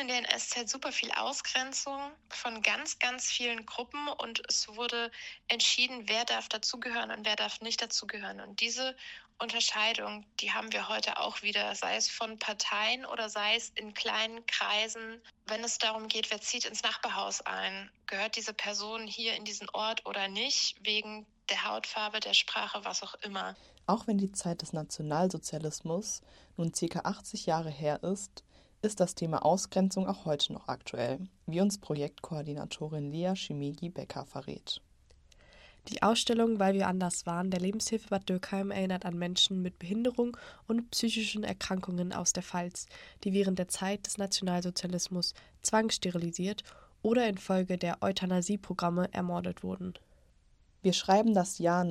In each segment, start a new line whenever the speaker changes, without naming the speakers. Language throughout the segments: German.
in der NS-Zeit super viel Ausgrenzung von ganz, ganz vielen Gruppen und es wurde entschieden, wer darf dazugehören und wer darf nicht dazugehören. Und diese Unterscheidung, die haben wir heute auch wieder, sei es von Parteien oder sei es in kleinen Kreisen, wenn es darum geht, wer zieht ins Nachbarhaus ein, gehört diese Person hier in diesen Ort oder nicht, wegen der Hautfarbe, der Sprache, was auch immer.
Auch wenn die Zeit des Nationalsozialismus nun ca. 80 Jahre her ist das Thema Ausgrenzung auch heute noch aktuell, wie uns Projektkoordinatorin Lea Schimegi-Becker verrät.
Die Ausstellung Weil wir anders waren der Lebenshilfe Bad Dürkheim erinnert an Menschen mit Behinderung und psychischen Erkrankungen aus der Pfalz, die während der Zeit des Nationalsozialismus zwangssterilisiert oder infolge der Euthanasieprogramme ermordet wurden.
Wir schreiben das Jahr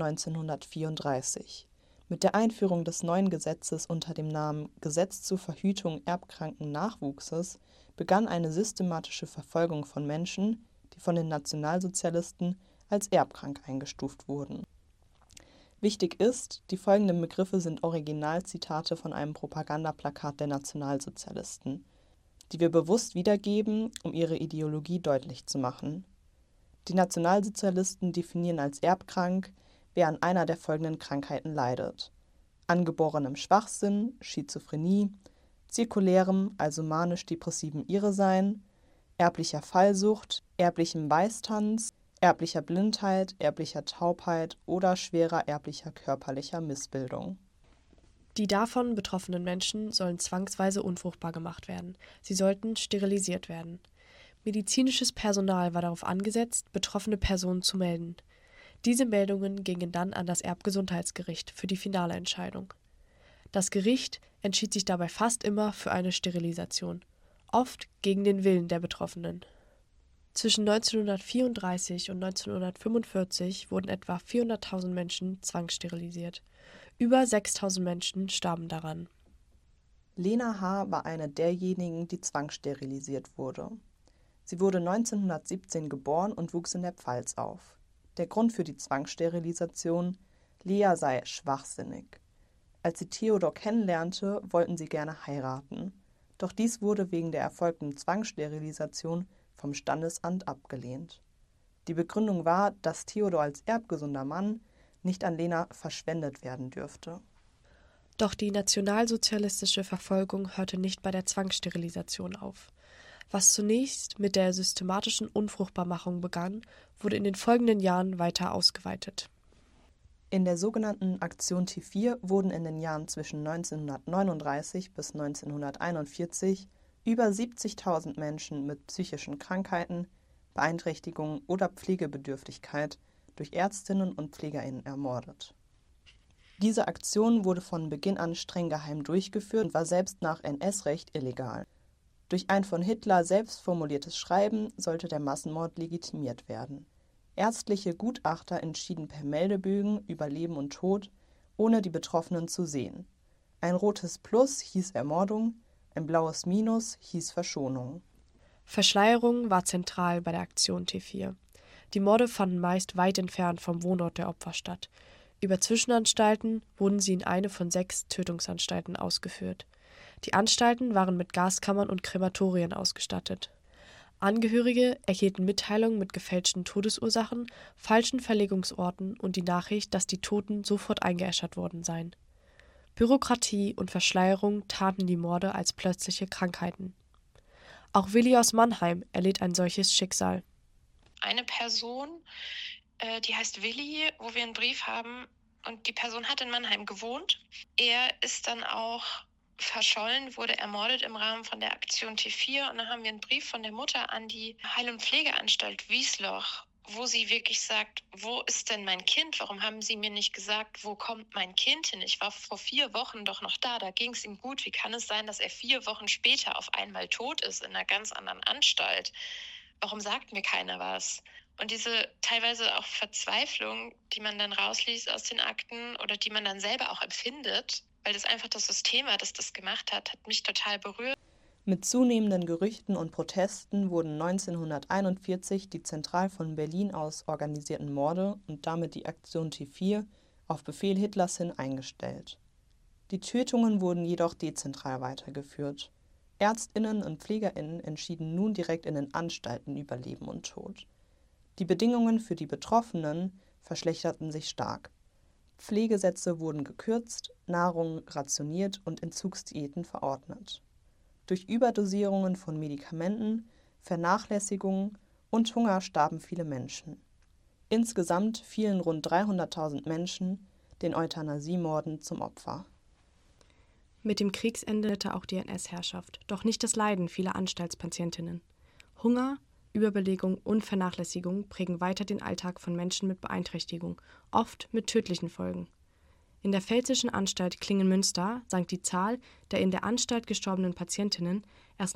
1934. Mit der Einführung des neuen Gesetzes unter dem Namen Gesetz zur Verhütung erbkranken Nachwuchses begann eine systematische Verfolgung von Menschen, die von den Nationalsozialisten als erbkrank eingestuft wurden. Wichtig ist, die folgenden Begriffe sind Originalzitate von einem Propagandaplakat der Nationalsozialisten, die wir bewusst wiedergeben, um ihre Ideologie deutlich zu machen. Die Nationalsozialisten definieren als erbkrank, wer an einer der folgenden Krankheiten leidet: angeborenem Schwachsinn, Schizophrenie, zirkulärem, also manisch-depressivem Irresein, erblicher Fallsucht, erblichem Weißtanz, erblicher Blindheit, erblicher Taubheit oder schwerer erblicher körperlicher Missbildung.
Die davon betroffenen Menschen sollen zwangsweise unfruchtbar gemacht werden. Sie sollten sterilisiert werden. Medizinisches Personal war darauf angesetzt, betroffene Personen zu melden. Diese Meldungen gingen dann an das Erbgesundheitsgericht für die finale Entscheidung. Das Gericht entschied sich dabei fast immer für eine Sterilisation, oft gegen den Willen der Betroffenen. Zwischen 1934 und 1945 wurden etwa 400.000 Menschen zwangssterilisiert. Über 6.000 Menschen starben daran.
Lena H. war eine derjenigen, die zwangssterilisiert wurde. Sie wurde 1917 geboren und wuchs in der Pfalz auf. Der Grund für die Zwangssterilisation: Lea sei schwachsinnig. Als sie Theodor kennenlernte, wollten sie gerne heiraten. Doch dies wurde wegen der erfolgten Zwangssterilisation vom Standesamt abgelehnt. Die Begründung war, dass Theodor als erbgesunder Mann nicht an Lena verschwendet werden dürfte.
Doch die nationalsozialistische Verfolgung hörte nicht bei der Zwangssterilisation auf. Was zunächst mit der systematischen Unfruchtbarmachung begann, wurde in den folgenden Jahren weiter ausgeweitet.
In der sogenannten Aktion T4 wurden in den Jahren zwischen 1939 bis 1941 über 70.000 Menschen mit psychischen Krankheiten, Beeinträchtigungen oder Pflegebedürftigkeit durch Ärztinnen und PflegerInnen ermordet. Diese Aktion wurde von Beginn an streng geheim durchgeführt und war selbst nach NS-Recht illegal. Durch ein von Hitler selbst formuliertes Schreiben sollte der Massenmord legitimiert werden. Ärztliche Gutachter entschieden per Meldebögen über Leben und Tod, ohne die Betroffenen zu sehen. Ein rotes Plus hieß Ermordung, ein blaues Minus hieß Verschonung.
Verschleierung war zentral bei der Aktion T4. Die Morde fanden meist weit entfernt vom Wohnort der Opfer statt. Über Zwischenanstalten wurden sie in eine von 6 Tötungsanstalten ausgeführt. Die Anstalten waren mit Gaskammern und Krematorien ausgestattet. Angehörige erhielten Mitteilungen mit gefälschten Todesursachen, falschen Verlegungsorten und die Nachricht, dass die Toten sofort eingeäschert worden seien. Bürokratie und Verschleierung tarnten die Morde als plötzliche Krankheiten. Auch Willi aus Mannheim erlitt ein solches Schicksal.
Eine Person, die heißt Willi, wo wir einen Brief haben, und die Person hat in Mannheim gewohnt. Er ist dann auch verschollen, wurde ermordet im Rahmen von der Aktion T4. Und dann haben wir einen Brief von der Mutter an die Heil- und Pflegeanstalt Wiesloch, wo sie wirklich sagt, wo ist denn mein Kind? Warum haben Sie mir nicht gesagt, wo kommt mein Kind hin? Ich war vor 4 Wochen doch noch da ging es ihm gut. Wie kann es sein, dass er 4 Wochen später auf einmal tot ist in einer ganz anderen Anstalt? Warum sagt mir keiner was? Und diese teilweise auch Verzweiflung, die man dann rausliest aus den Akten oder die man dann selber auch empfindet, weil das einfach das System war, das das gemacht hat, hat mich total berührt.
Mit zunehmenden Gerüchten und Protesten wurden 1941 die zentral von Berlin aus organisierten Morde und damit die Aktion T4 auf Befehl Hitlers hin eingestellt. Die Tötungen wurden jedoch dezentral weitergeführt. ÄrztInnen und PflegerInnen entschieden nun direkt in den Anstalten über Leben und Tod. Die Bedingungen für die Betroffenen verschlechterten sich stark. Pflegesätze wurden gekürzt, Nahrung rationiert und Entzugsdiäten verordnet. Durch Überdosierungen von Medikamenten, Vernachlässigungen und Hunger starben viele Menschen. Insgesamt fielen rund 300.000 Menschen den Euthanasiemorden zum Opfer.
Mit dem Kriegsende endete auch die NS-Herrschaft, doch nicht das Leiden vieler Anstaltspatientinnen. Hunger, Überbelegung und Vernachlässigung prägen weiter den Alltag von Menschen mit Beeinträchtigung, oft mit tödlichen Folgen. In der pfälzischen Anstalt Klingen-Münster sank die Zahl der in der Anstalt gestorbenen Patientinnen erst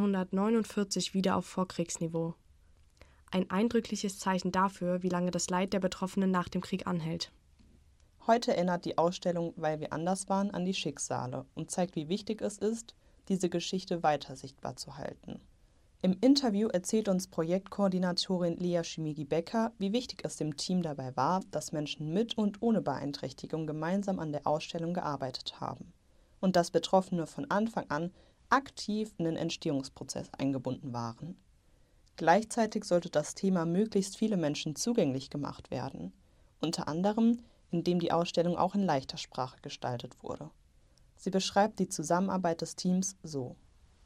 1949 wieder auf Vorkriegsniveau. Ein eindrückliches Zeichen dafür, wie lange das Leid der Betroffenen nach dem Krieg anhält.
Heute erinnert die Ausstellung Weil wir anders waren an die Schicksale und zeigt, wie wichtig es ist, diese Geschichte weiter sichtbar zu halten. Im Interview erzählt uns Projektkoordinatorin Lea Schmigi-Becker, wie wichtig es dem Team dabei war, dass Menschen mit und ohne Beeinträchtigung gemeinsam an der Ausstellung gearbeitet haben und dass Betroffene von Anfang an aktiv in den Entstehungsprozess eingebunden waren. Gleichzeitig sollte das Thema möglichst viele Menschen zugänglich gemacht werden, unter anderem, indem die Ausstellung auch in leichter Sprache gestaltet wurde. Sie beschreibt die Zusammenarbeit des Teams so.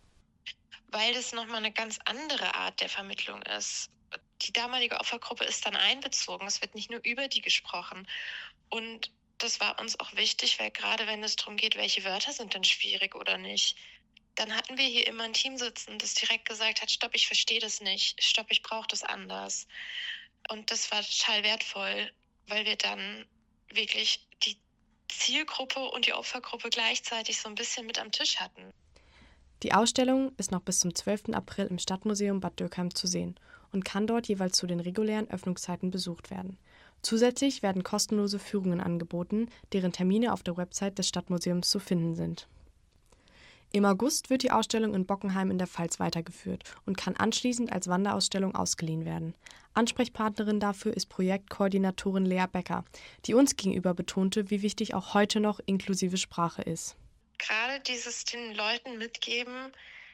Weil das nochmal eine ganz andere Art der Vermittlung ist. Die damalige Opfergruppe ist dann einbezogen. Es wird nicht nur über die gesprochen. Und das war uns auch wichtig, weil gerade wenn es darum geht, welche Wörter sind denn schwierig oder nicht, dann hatten wir hier immer ein Team sitzen, das direkt gesagt hat, stopp, ich verstehe das nicht, stopp, ich brauche das anders. Und das war total wertvoll, weil wir dann wirklich die Zielgruppe und die Opfergruppe gleichzeitig so ein bisschen mit am Tisch hatten.
Die Ausstellung ist noch bis zum 12. April im Stadtmuseum Bad Dürkheim zu sehen und kann dort jeweils zu den regulären Öffnungszeiten besucht werden. Zusätzlich werden kostenlose Führungen angeboten, deren Termine auf der Website des Stadtmuseums zu finden sind. Im August wird die Ausstellung in Bockenheim in der Pfalz weitergeführt und kann anschließend als Wanderausstellung ausgeliehen werden. Ansprechpartnerin dafür ist Projektkoordinatorin Lea Becker, die uns gegenüber betonte, wie wichtig auch heute noch inklusive Sprache ist.
Gerade dieses den Leuten mitgeben,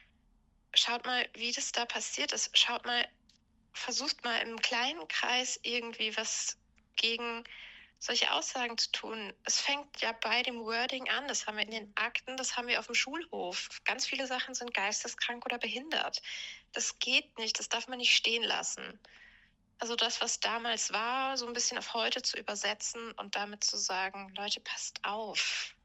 schaut mal, wie das da passiert ist. Schaut mal, versucht mal im kleinen Kreis irgendwie was gegen solche Aussagen zu tun. Es fängt ja bei dem Wording an, das haben wir in den Akten, das haben wir auf dem Schulhof. Ganz viele Sachen sind geisteskrank oder behindert. Das geht nicht, das darf man nicht stehen lassen. Also das, was damals war, so ein bisschen auf heute zu übersetzen und damit zu sagen, Leute, passt auf.